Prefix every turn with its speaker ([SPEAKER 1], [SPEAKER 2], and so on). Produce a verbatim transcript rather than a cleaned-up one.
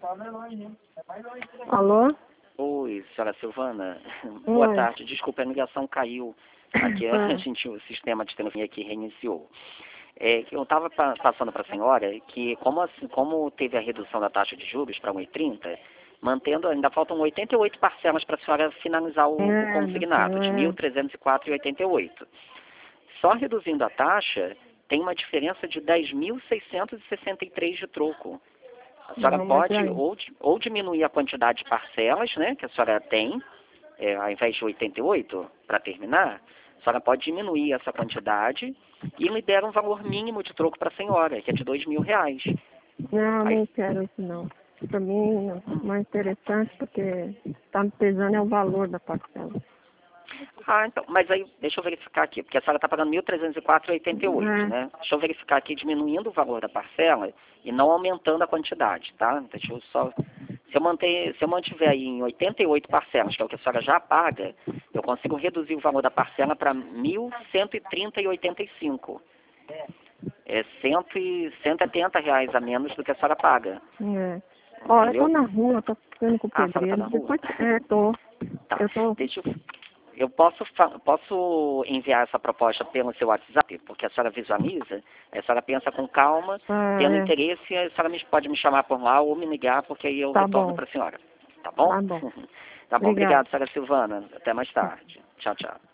[SPEAKER 1] Alô?
[SPEAKER 2] Oi, senhora Silvana.
[SPEAKER 1] Oi.
[SPEAKER 2] Boa tarde. Desculpa, a ligação caiu. Aqui
[SPEAKER 1] Ah.
[SPEAKER 2] a gente, o sistema de telefonia aqui reiniciou. É, eu estava passando para a senhora que, como, assim, como teve a redução da taxa de juros para um e trinta, mantendo, ainda faltam oitenta e oito parcelas para a senhora finalizar o,
[SPEAKER 1] É,
[SPEAKER 2] o consignado, de
[SPEAKER 1] é.
[SPEAKER 2] mil trezentos e quatro reais e oitenta e oito. Só reduzindo a taxa, tem uma diferença de dez mil seiscentos e sessenta e três de troco. A senhora
[SPEAKER 1] Não, mas
[SPEAKER 2] pode
[SPEAKER 1] aí-
[SPEAKER 2] ou, di- ou diminuir a quantidade de parcelas, né, que a senhora tem, é, ao invés de oitenta e oito, para terminar, a senhora pode diminuir essa quantidade e libera um valor mínimo de troco para a senhora, que é de dois mil reais.
[SPEAKER 1] Não,
[SPEAKER 2] Aí,
[SPEAKER 1] não quero isso não. Para mim, é mais interessante porque está me pesando é o valor da parcela.
[SPEAKER 2] ah, então, mas aí, deixa eu verificar aqui, porque a senhora está pagando mil trezentos e quatro reais e oitenta e oito,
[SPEAKER 1] É.
[SPEAKER 2] né? Deixa eu verificar aqui, diminuindo o valor da parcela e não aumentando a quantidade, tá? Deixa eu só... Se eu, manter, se eu mantiver aí em oitenta e oito parcelas, que é o que a senhora já paga, eu consigo reduzir o valor da parcela para mil cento e trinta reais e oitenta e cinco. É cento e setenta reais a menos do que a senhora paga.
[SPEAKER 1] É. Ó, eu tô
[SPEAKER 2] Entendeu?
[SPEAKER 1] na rua, tô ficando com o
[SPEAKER 2] Ah, a senhora está
[SPEAKER 1] pedreiro.
[SPEAKER 2] na rua?
[SPEAKER 1] Depois, é, tô.
[SPEAKER 2] Tá.
[SPEAKER 1] Eu tô.
[SPEAKER 2] Deixa eu... Eu posso, fa- posso enviar essa proposta pelo seu WhatsApp, porque a senhora visualiza, a senhora pensa com calma,
[SPEAKER 1] Ah,
[SPEAKER 2] tendo
[SPEAKER 1] é.
[SPEAKER 2] interesse, a senhora me- pode me chamar por lá ou me ligar, porque aí eu
[SPEAKER 1] Tá
[SPEAKER 2] retorno
[SPEAKER 1] bom.
[SPEAKER 2] para a senhora. Tá bom?
[SPEAKER 1] Tá bom.
[SPEAKER 2] Tá bom,
[SPEAKER 1] Obrigada.
[SPEAKER 2] obrigado, senhora Silvana. Até mais tarde. Tchau, tchau.